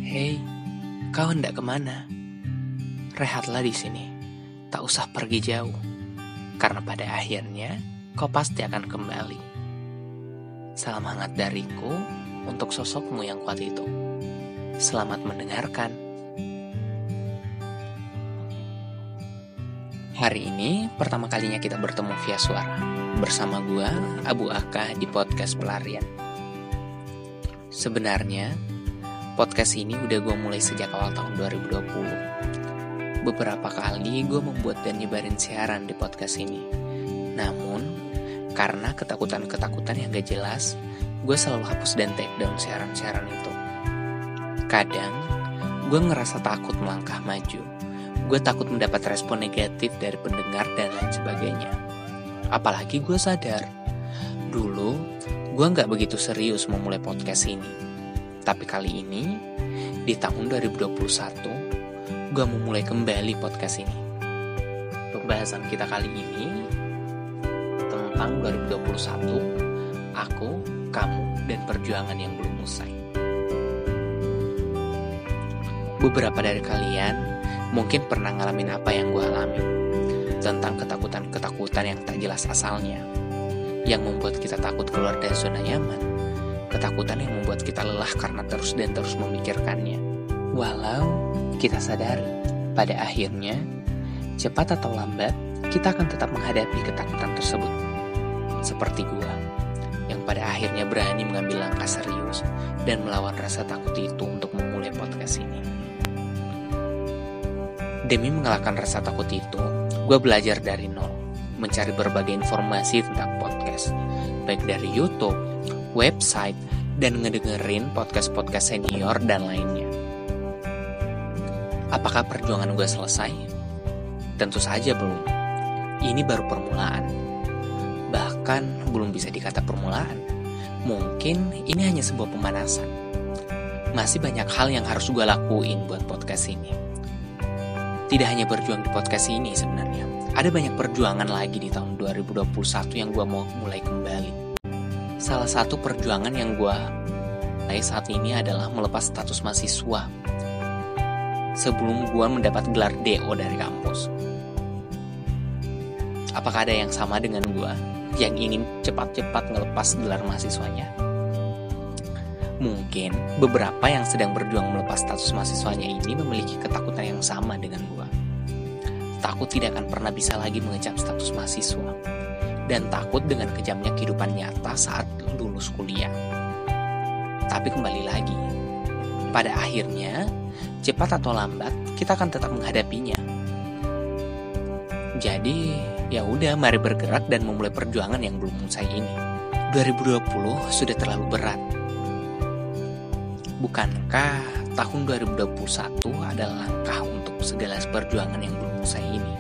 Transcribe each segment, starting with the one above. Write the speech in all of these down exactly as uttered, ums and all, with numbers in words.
Hei, kau hendak kemana? Rehatlah di sini, tak usah pergi jauh, karena pada akhirnya kau pasti akan kembali. Salam hangat dariku untuk sosokmu yang kuat itu. Selamat mendengarkan. Hari ini pertama kalinya kita bertemu via suara bersama gua, Abu Aka, di podcast Pelarian. Sebenarnya podcast ini udah gue mulai sejak awal tahun dua ribu dua puluh. Beberapa kali gue membuat dan nyebarin siaran di podcast ini. Namun, karena ketakutan-ketakutan yang gak jelas, gue selalu hapus dan take down siaran-siaran itu. Kadang, gue ngerasa takut melangkah maju. Gue takut mendapat respon negatif dari pendengar dan lain sebagainya. Apalagi gue sadar, dulu gue gak begitu serius memulai podcast ini. Tapi kali ini, di tahun dua ribu dua puluh satu, gue memulai kembali podcast ini. Pembahasan kita kali ini tentang dua ribu dua puluh satu, aku, kamu, dan perjuangan yang belum usai. Beberapa dari kalian mungkin pernah ngalamin apa yang gue alami, tentang ketakutan-ketakutan yang tak jelas asalnya, yang membuat kita takut keluar dari zona nyaman, ketakutan yang membuat kita lelah karena terus dan terus memikirkannya. Walau kita sadari, pada akhirnya, cepat atau lambat, kita akan tetap menghadapi ketakutan tersebut. Seperti gua, yang pada akhirnya berani mengambil langkah serius dan melawan rasa takut itu untuk memulai podcast ini. Demi mengalahkan rasa takut itu, gua belajar dari nol, mencari berbagai informasi tentang podcast, baik dari YouTube, website, dan ngedengerin podcast-podcast senior dan lainnya. Apakah perjuangan gue selesai? Tentu saja belum. Ini baru permulaan. Bahkan belum bisa dikata permulaan. Mungkin ini hanya sebuah pemanasan. Masih banyak hal yang harus gue lakuin buat podcast ini. Tidak hanya berjuang di podcast ini sebenarnya. Ada banyak perjuangan lagi di tahun dua ribu dua puluh satu yang gue mau mulai kembali. Salah satu perjuangan yang gue mulai saat ini adalah melepas status mahasiswa sebelum gue mendapat gelar D O dari kampus. Apakah ada yang sama dengan gue yang ingin cepat-cepat ngelepas gelar mahasiswanya? Mungkin beberapa yang sedang berjuang melepas status mahasiswanya ini memiliki ketakutan yang sama dengan gue. Takut tidak akan pernah bisa lagi mengecap status mahasiswa, dan takut dengan kejamnya kehidupan nyata saat lulus kuliah. Tapi kembali lagi, pada akhirnya, cepat atau lambat, kita akan tetap menghadapinya. Jadi, ya udah, mari bergerak dan memulai perjuangan yang belum usai ini. dua ribu dua puluh sudah terlalu berat. Bukankah tahun dua ribu dua puluh satu adalah langkah untuk segala perjuangan yang belum usai ini?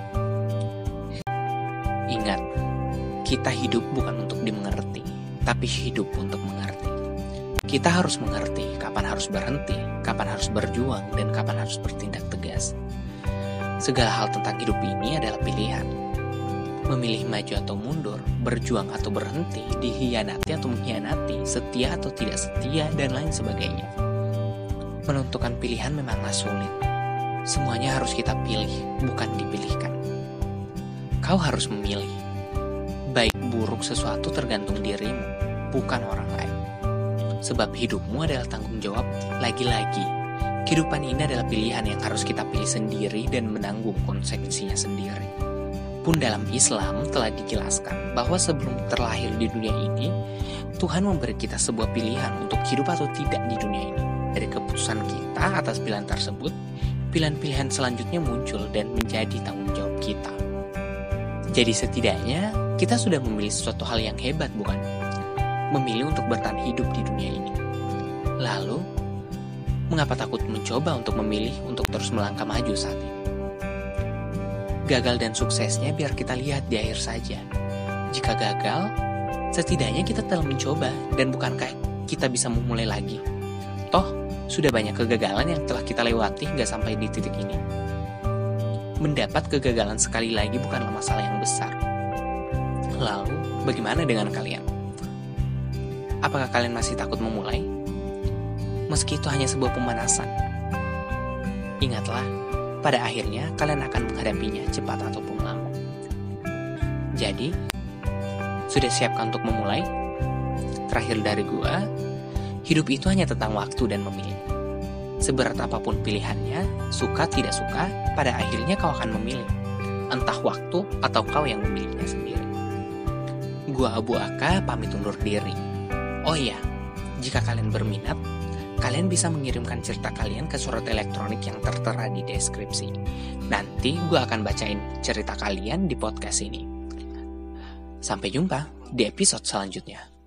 Ingat, kita hidup bukan untuk dimengerti, tapi hidup untuk mengerti. Kita harus mengerti kapan harus berhenti, kapan harus berjuang, dan kapan harus bertindak tegas. Segala hal tentang hidup ini adalah pilihan. Memilih maju atau mundur, berjuang atau berhenti, dihianati atau mengkhianati, setia atau tidak setia, dan lain sebagainya. Menentukan pilihan memanglah sulit. Semuanya harus kita pilih, bukan dipilihkan. Kau harus memilih. Baik buruk sesuatu tergantung dirimu, bukan orang lain. Sebab hidupmu adalah tanggung jawab. Lagi-lagi, kehidupan ini adalah pilihan yang harus kita pilih sendiri dan menanggung konsekuensinya sendiri. Pun dalam Islam telah dijelaskan bahwa sebelum terlahir di dunia ini, Tuhan memberi kita sebuah pilihan untuk hidup atau tidak di dunia ini. Dari keputusan kita atas pilihan tersebut, pilihan-pilihan selanjutnya muncul dan menjadi tanggung jawab kita. Jadi setidaknya, kita sudah memilih sesuatu hal yang hebat, bukan? Memilih untuk bertahan hidup di dunia ini. Lalu, mengapa takut mencoba untuk memilih untuk terus melangkah maju saat ini? Gagal dan suksesnya biar kita lihat di akhir saja. Jika gagal, setidaknya kita telah mencoba, dan bukankah kita bisa memulai lagi? Toh, sudah banyak kegagalan yang telah kita lewati hingga sampai di titik ini. Mendapat kegagalan sekali lagi bukanlah masalah yang besar. Lalu, bagaimana dengan kalian? Apakah kalian masih takut memulai? Meski itu hanya sebuah pemanasan, Ingatlah, pada akhirnya kalian akan menghadapinya cepat ataupun lambat. Jadi, sudah siapkah untuk memulai? Terakhir dari gua, hidup itu hanya tentang waktu dan memilih. Seberat apapun pilihannya, suka tidak suka, pada akhirnya kau akan memilih. Entah waktu atau kau yang memilihnya sendiri. Gua Abu Aka pamit undur diri. Oh iya, jika kalian berminat, kalian bisa mengirimkan cerita kalian ke surat elektronik yang tertera di deskripsi. Nanti gua akan bacain cerita kalian di podcast ini. Sampai jumpa di episode selanjutnya.